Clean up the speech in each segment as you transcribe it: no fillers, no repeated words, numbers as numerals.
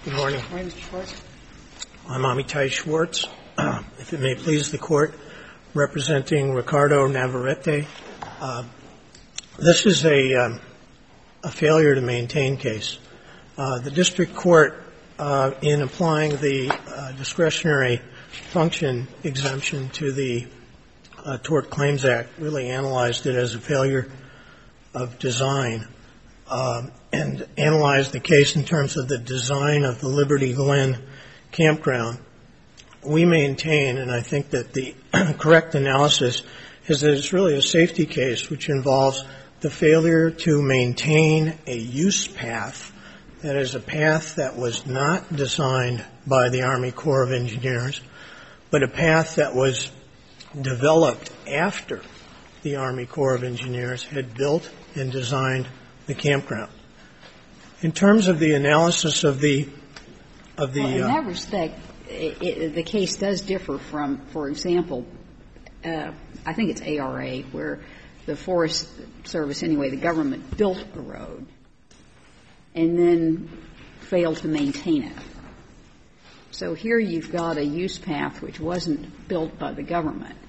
Good morning. Good morning, Mr. Schwartz. I'm Amitai Schwartz, if it may please the Court, representing Ricardo Navarrete. This is a failure to maintain case. The district court, in applying the discretionary function exemption to the Tort Claims Act, really analyzed it as a failure of design and analyzed the case in terms of the design of the Liberty Glen campground. We maintain, and I think that the correct analysis is that it's really a safety case which involves the failure to maintain a use path, that is a path that was not designed by the Army Corps of Engineers, but a path that was developed after the Army Corps of Engineers had built and designed the campground. In terms of the analysis of the in that respect, the case does differ from, for example, I think it's ARA, where the Forest Service, anyway, the government built a road and then failed to maintain it. So here you've got a use path which wasn't built by the government,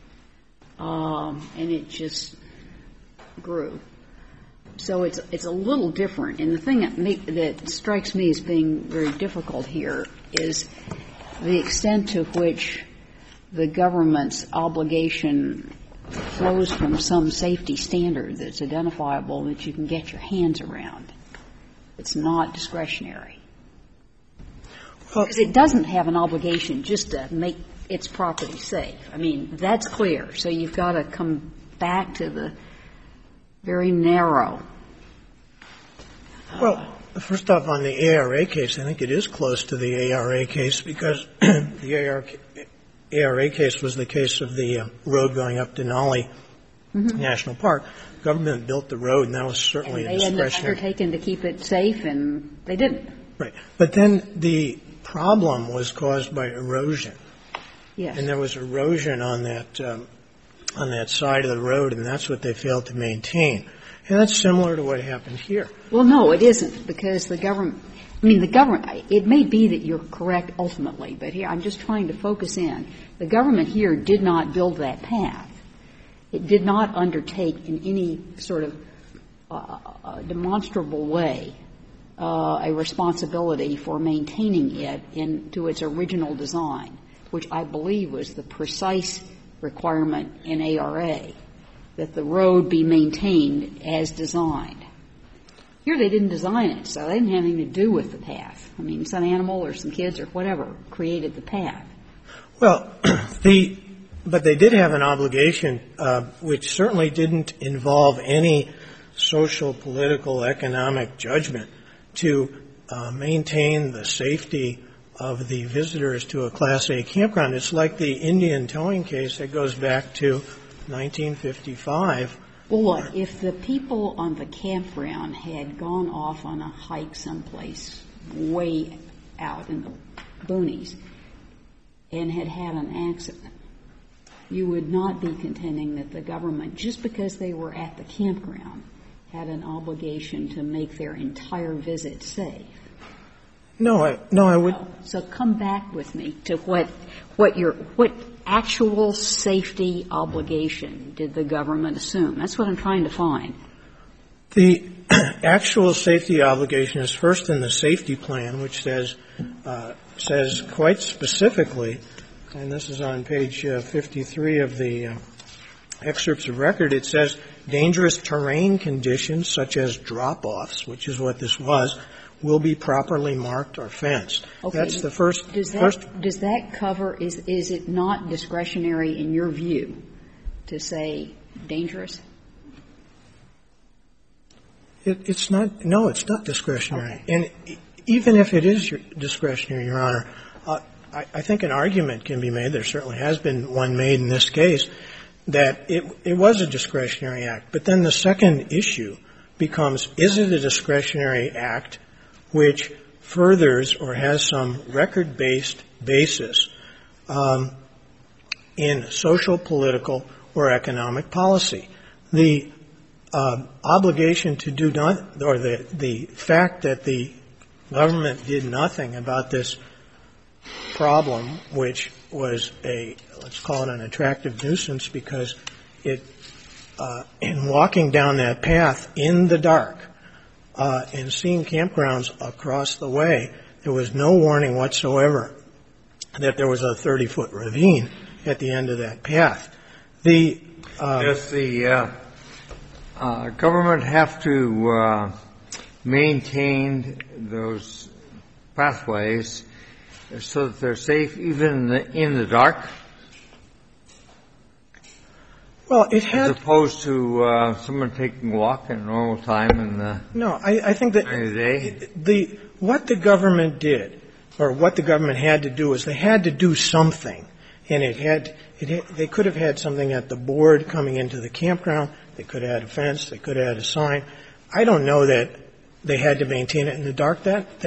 and it just grew. So it's a little different. And the thing that strikes me as being very difficult here is the extent to which the government's obligation flows from some safety standard that's identifiable that you can get your hands around. It's not discretionary. Because it doesn't have an obligation just to make its property safe. I mean, that's clear. So you've got to come back to the very narrow. Well, first off, on the ARA case, I think it is close to the ARA case because the ARA case was the case of the road going up Denali National Park. The government built the road, and that was certainly a discretionary. They had undertaken to keep it safe, and they didn't. Right. But then the problem was caused by erosion. Yes. And there was erosion on that side of the road, and that's what they failed to maintain. And that's similar to what happened here. Well, no, it isn't, because the government – I mean, the government – it may be that you're correct ultimately, but here I'm just trying to focus in. The government here did not build that path. It did not undertake in any sort of demonstrable way a responsibility for maintaining it into its original design, which I believe was the precise requirement in ARA, that the road be maintained as designed. Here they didn't design it, so they didn't have anything to do with the path. I mean, some animal or some kids or whatever created the path. Well, but they did have an obligation, which certainly didn't involve any social, political, economic judgment, to maintain the safety of the visitors to a Class A campground. It's like the Indian towing case that goes back to 1955. Well, look, if the people on the campground had gone off on a hike someplace way out in the boonies and had had an accident, you would not be contending that the government, just because they were at the campground, had an obligation to make their entire visit safe. No, I would. So come back with me to what actual safety obligation did the government assume? That's what I'm trying to find. The actual safety obligation is first in the safety plan, which says quite specifically, and this is on page 53 of the excerpts of record, it says dangerous terrain conditions such as drop-offs, which is what this was, will be properly marked or fenced. Okay. That's the first. Does that cover, is it not discretionary in your view to say dangerous? It's not, no, it's not discretionary. Okay. And even if it is discretionary, Your Honor, I think an argument can be made, there certainly has been one made in this case, that it was a discretionary act. But then the second issue becomes, is it a discretionary act which furthers or has some record-based basis in social, political, or economic policy? The obligation to do not, or the fact that the government did nothing about this problem, which was let's call it an attractive nuisance, because in walking down that path in the dark and seeing campgrounds across the way, there was no warning whatsoever that there was a 30-foot ravine at the end of that path. Does the government have to maintain those pathways so that they're safe even in the dark? Well, it had, as opposed to someone taking a walk at a normal time in the I think that day? What the government did, or what the government had to do, is they had to do something, and they could have had something at the board coming into the campground. They could have had a fence. They could have had a sign. I don't know that they had to maintain it in the dark.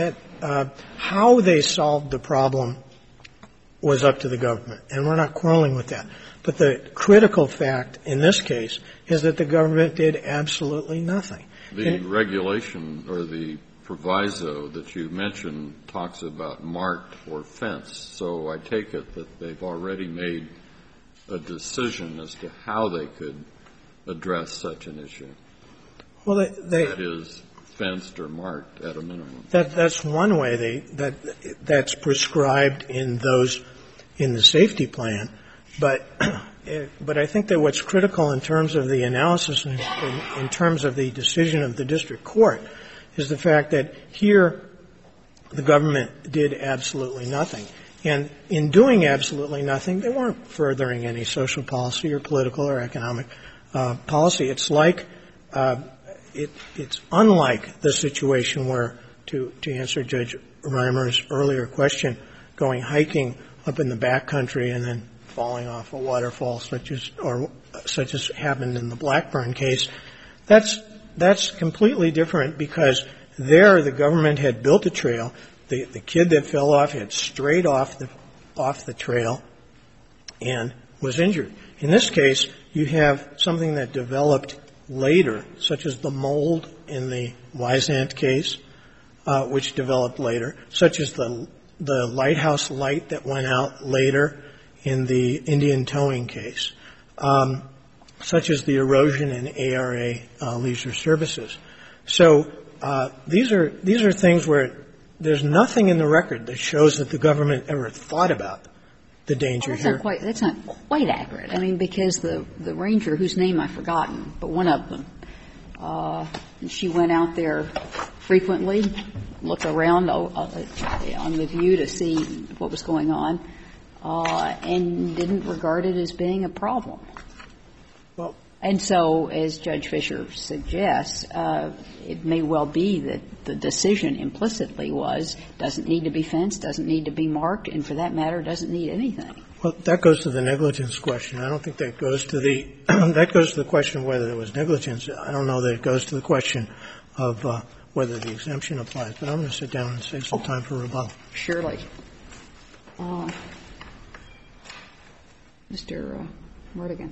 How they solved the problem was up to the government, and we're not quarreling with that. But the critical fact in this case is that the government did absolutely nothing. The regulation or the proviso that you mentioned talks about marked or fenced. So I take it that they've already made a decision as to how they could address such an issue. Well, that is fenced or marked at a minimum. That's one way that's prescribed in the safety plan. But I think that what's critical in terms of the analysis and in terms of the decision of the district court is the fact that here the government did absolutely nothing. And in doing absolutely nothing, they weren't furthering any social policy or political or economic policy. It's like it's unlike the situation where, to answer Judge Reimer's earlier question, going hiking up in the backcountry and then falling off a waterfall, such as happened in the Blackburn case. That's completely different, because there the government had built a trail. The kid that fell off had strayed off the trail and was injured. In this case, you have something that developed later, such as the mold in the Wysant case, which developed later, such as the lighthouse light that went out later in the Indian towing case, such as the erosion in ARA leisure services. So these are things where there's nothing in the record that shows that the government ever thought about the danger here. That's not quite accurate. I mean, because the ranger, whose name I've forgotten, but one of them, she went out there frequently, looked around on the view to see what was going on, and didn't regard it as being a problem. Well, and so, as Judge Fisher suggests, it may well be that the decision implicitly was doesn't need to be fenced, doesn't need to be marked, and for that matter, doesn't need anything. Well, that goes to the negligence question. I don't think that goes to the question of whether there was negligence. I don't know that it goes to the question of whether the exemption applies. But I'm going to sit down and save some time for rebuttal. Surely. Mr. Mordigan.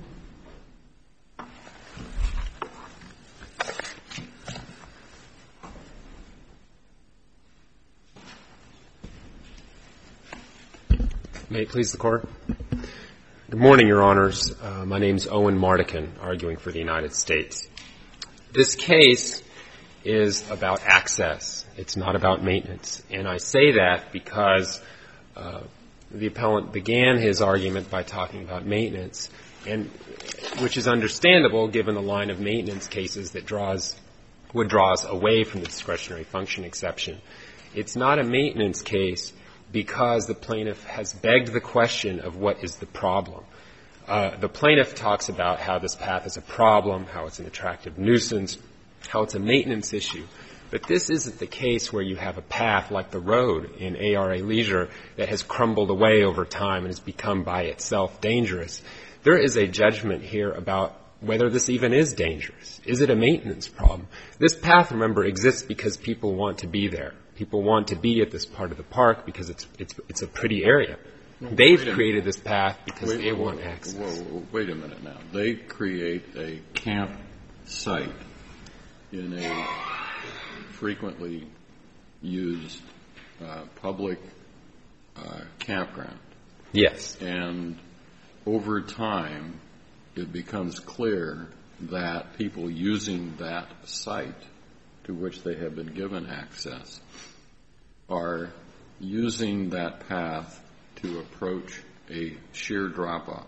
May it please the Court. Good morning, Your Honors. My name is Owen Mardigan, arguing for the United States. This case is about access. It's not about maintenance. And I say that because the appellant began his argument by talking about maintenance, and which is understandable given the line of maintenance cases that would draw us away from the discretionary function exception. It's not a maintenance case because the plaintiff has begged the question of what is the problem. The plaintiff talks about how this path is a problem, how it's an attractive nuisance, how it's a maintenance issue. But this isn't the case where you have a path like the road in ARA Leisure that has crumbled away over time and has become by itself dangerous. There is a judgment here about whether this even is dangerous. Is it a maintenance problem? This path, remember, exists because people want to be there. People want to be at this part of the park because it's a pretty area. They've created this path because they want access. Wait a minute now. They create a camp site in a frequently used public campground. Yes. And over time, it becomes clear that people using that site to which they have been given access are using that path to approach a sheer drop-off.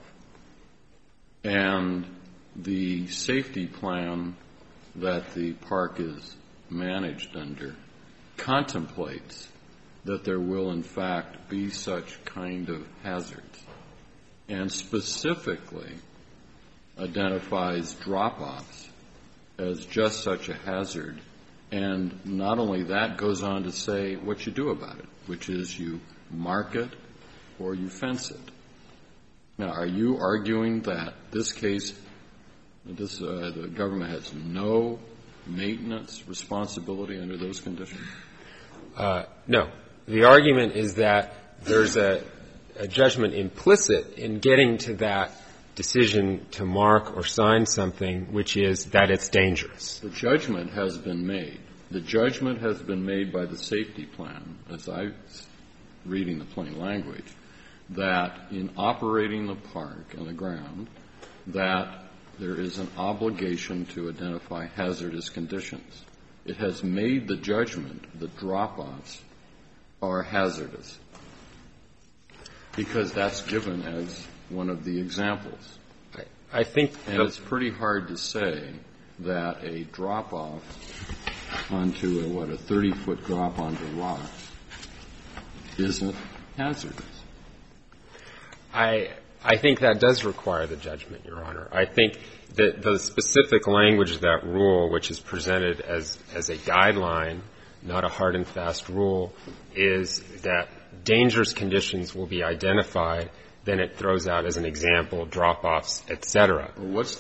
And the safety plan that the park is managed under contemplates that there will in fact be such kind of hazards, and specifically identifies drop-offs as just such a hazard. And not only that, goes on to say what you do about it, which is you mark it or you fence it. Now, are you arguing that this case, the government has no maintenance responsibility under those conditions? No. The argument is that there's a judgment implicit in getting to that decision to mark or sign something, which is that it's dangerous. The judgment has been made. The judgment has been made by the safety plan, as I'm reading the plain language, that in operating the park on the ground, that there is an obligation to identify hazardous conditions. It has made the judgment that drop-offs are hazardous because that's given as one of the examples. I think, and it's pretty hard to say that a drop-off onto a 30-foot drop onto rocks isn't hazardous. I think that does require the judgment, Your Honor. I think that the specific language of that rule, which is presented as a guideline, not a hard and fast rule, is that dangerous conditions will be identified. Then it throws out as an example drop-offs, et cetera. What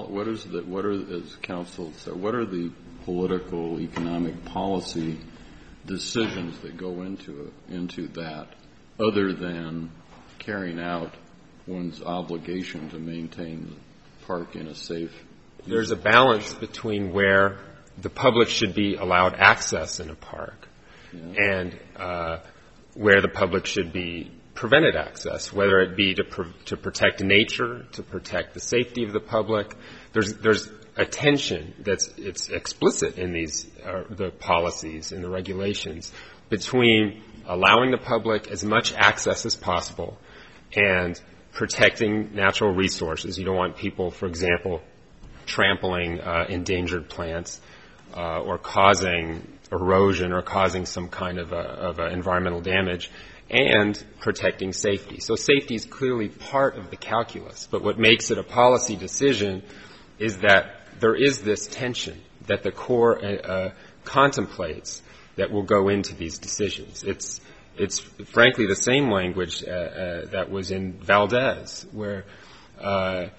are the political, economic policy decisions that go into that, other than carrying out one's obligation to maintain the park in a safe? There's a balance between where the public should be allowed access in a park and where the public should be prevented access, whether it be to protect nature, to protect the safety of the public. There's a tension it's explicit in the policies and the regulations between allowing the public as much access as possible and protecting natural resources. You don't want people, for example, trampling endangered plants or causing erosion or causing some kind of environmental damage, and protecting safety. So safety is clearly part of the calculus. But what makes it a policy decision is that there is this tension that the Corps contemplates that will go into these decisions. It's frankly the same language that was in Valdez, where the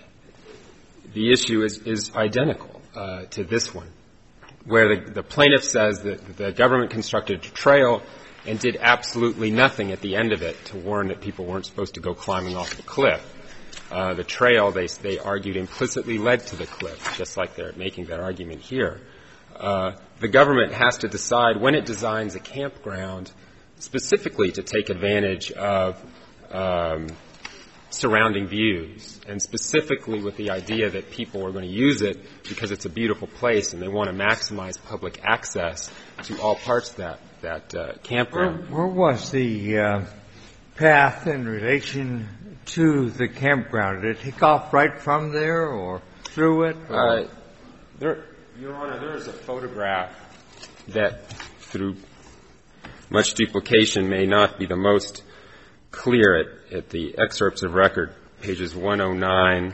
issue is identical to this one, where the plaintiff says that the government constructed a trail and did absolutely nothing at the end of it to warn that people weren't supposed to go climbing off the cliff. The trail, they argued, implicitly led to the cliff, just like they're making that argument here. The government has to decide when it designs a campground specifically to take advantage of surrounding views, and specifically with the idea that people are going to use it because it's a beautiful place and they want to maximize public access to all parts of that campground. Where was the path in relation to the campground? Did it take off right from there or through it? Your Honor, there is a photograph that, through much duplication, may not be the most clear at the excerpts of record, pages 109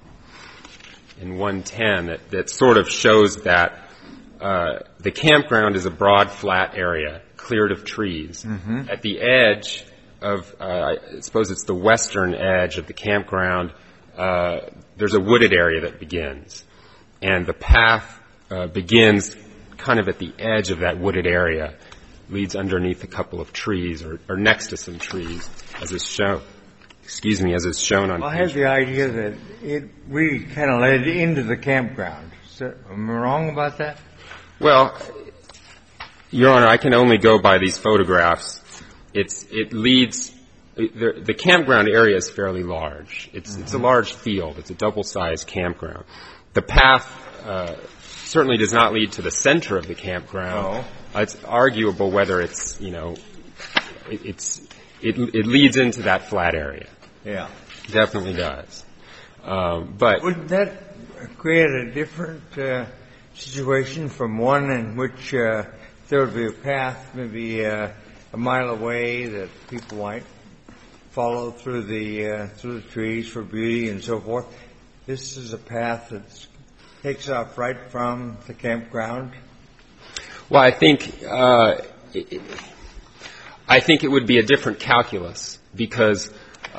and 110, that sort of shows that the campground is a broad, flat area cleared of trees. Mm-hmm. At the edge of, I suppose it's the western edge of the campground, there's a wooded area that begins. And the path begins kind of at the edge of that wooded area, leads underneath a couple of trees or next to some trees, as is shown. As is shown on. Well, I have the idea that it really kind of led into the campground. Am I wrong about that? Well, Your Honor, I can only go by these photographs. It leads the campground area is fairly large. It's a large field. It's a double-sized campground. The path certainly does not lead to the center of the campground. No. It's arguable whether it's, you know, it leads into that flat area. Yeah. Definitely does. But wouldn't that create a different situation from one in which there would be a path maybe a mile away that people might follow through the trees for beauty and so forth? This is a path that takes off right from the campground. Well, I think it would be a different calculus because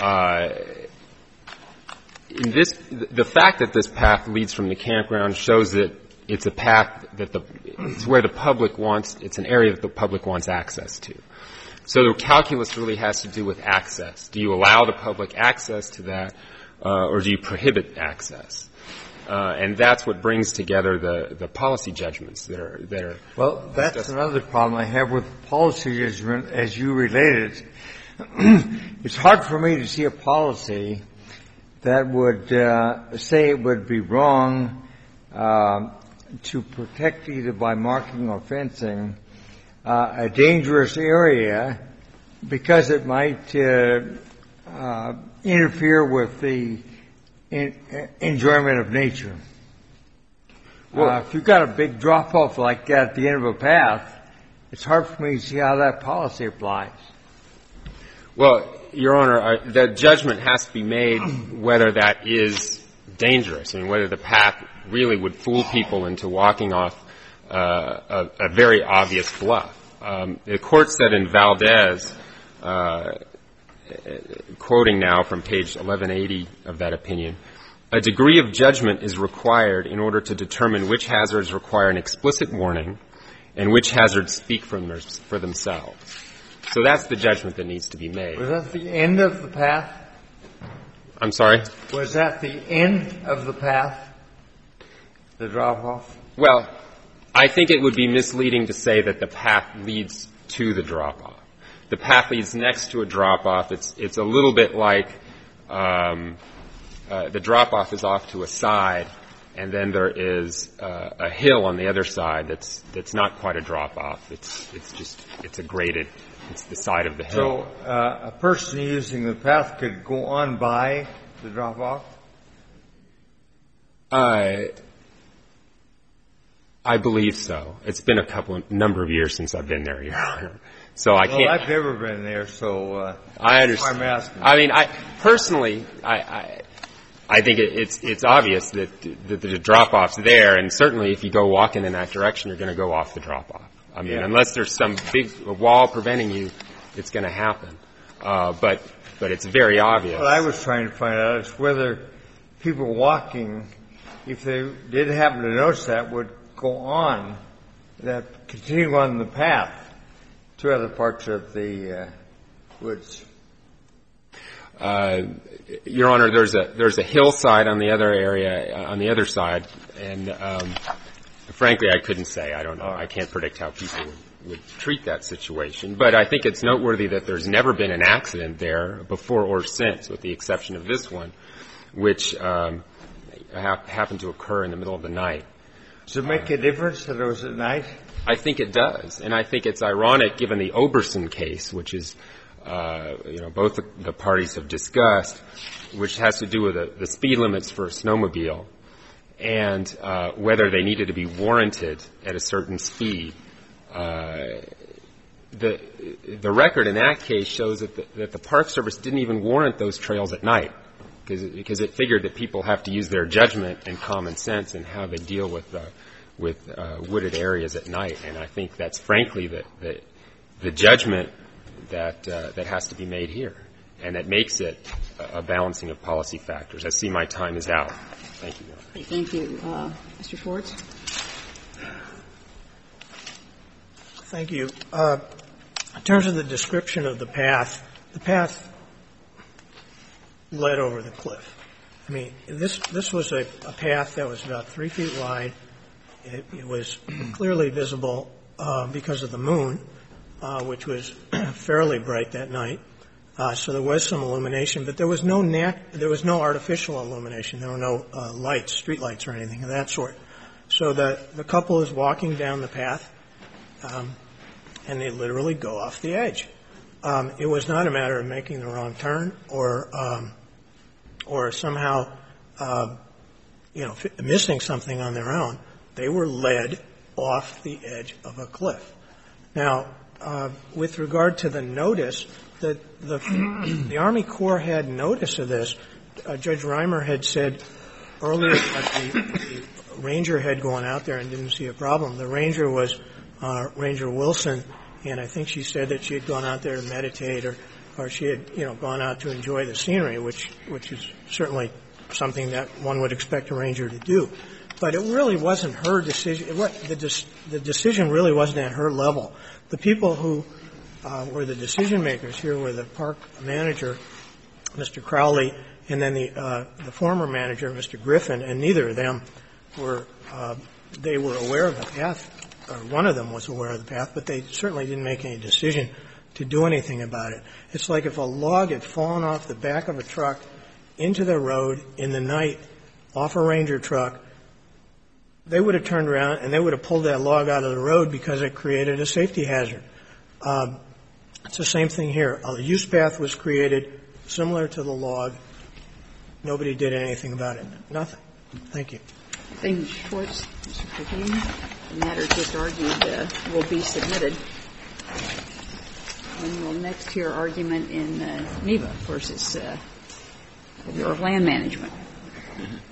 the fact that this path leads from the campground shows that it's a path that it's where the public wants, it's an area that the public wants access to. So the calculus really has to do with access. Do you allow the public access to that, or do you prohibit access? And that's what brings together the policy judgments that are. Well, that's another problem I have with policy judgment as you related. It's hard for me to see a policy that would say it would be wrong to protect either by marking or fencing a dangerous area because it might interfere with the enjoyment of nature. Well, if you've got a big drop-off like that at the end of a path, it's hard for me to see how that policy applies. Well, Your Honor, the judgment has to be made whether that is dangerous. I mean, whether the path really would fool people into walking off a very obvious bluff. The Court said in Valdez, quoting now from page 1180 of that opinion, a degree of judgment is required in order to determine which hazards require an explicit warning and which hazards speak for themselves. So that's the judgment that needs to be made. Was that the end of the path? I'm sorry? Was that the end of the path, the drop-off? Well, I think it would be misleading to say that the path leads to the drop-off. The path leads next to a drop-off. It's a little bit like the drop-off is off to a side, and then there is a hill on the other side that's not quite a drop-off. It's a graded. It's the side of the hill. So a person using the path could go on by the drop-off? I believe so. It's been a number of years since I've been there, Your Honor. So I can't. Well, I've never been there, so I understand. I'm asking. I mean, personally, I think it's obvious that the drop-off's there, and certainly if you go walking in that direction, you're going to go off the drop-off. I mean, unless there's some big wall preventing you, it's going to happen. But it's very obvious. What I was trying to find out is whether people walking, if they did happen to notice that, would go on, that continue on the path to other parts of the woods. Your Honor, there's a hillside on the other area, on the other side, and frankly, I couldn't say. I don't know. I can't predict how people would treat that situation. But I think it's noteworthy that there's never been an accident there before or since, with the exception of this one, which happened to occur in the middle of the night. Does it make a difference that it was at night? I think it does. And I think it's ironic, given the Oberson case, which is, both the parties have discussed, which has to do with the speed limits for a snowmobile and whether they needed to be warranted at a certain speed. The record in that case shows that the Park Service didn't even warrant those trails at night because it figured that people have to use their judgment and common sense in how they deal with wooded areas at night. And I think that's frankly the judgment that has to be made here, and that makes it a balancing of policy factors. I see my time is out. Thank you. Thank you. Mr. Schwartz? Thank you. In terms of the description of the path led over the cliff. I mean, this was a path that was about 3 feet wide. It was clearly visible because of the moon, which was fairly bright that night. So there was some illumination, but there was no artificial illumination. There were no lights, street lights or anything of that sort. So the couple is walking down the path, and they literally go off the edge. It was not a matter of making the wrong turn or somehow, missing something on their own. They were led off the edge of a cliff. Now, with regard to the notice, the Army Corps had notice of this. Judge Reimer had said earlier that the ranger had gone out there and didn't see a problem. The ranger was Ranger Wilson, and I think she said that she had gone out there to meditate or she had, gone out to enjoy the scenery, which is certainly something that one would expect a ranger to do. But it really wasn't her decision. The decision really wasn't at her level. The people who were the decision makers here were the park manager, Mr. Crowley, and then the former manager, Mr. Griffin, and neither of them they were aware of the path, or one of them was aware of the path, but they certainly didn't make any decision to do anything about it. It's like if a log had fallen off the back of a truck into the road in the night off a ranger truck, they would have turned around and they would have pulled that log out of the road because it created a safety hazard. It's the same thing here. A use path was created similar to the log. Nobody did anything about it. Nothing. Thank you. Thank you, Mr. Schwartz. Mr. Pertine, the matter just argued will be submitted. And we'll next hear argument in NEVA versus Bureau of Land Management.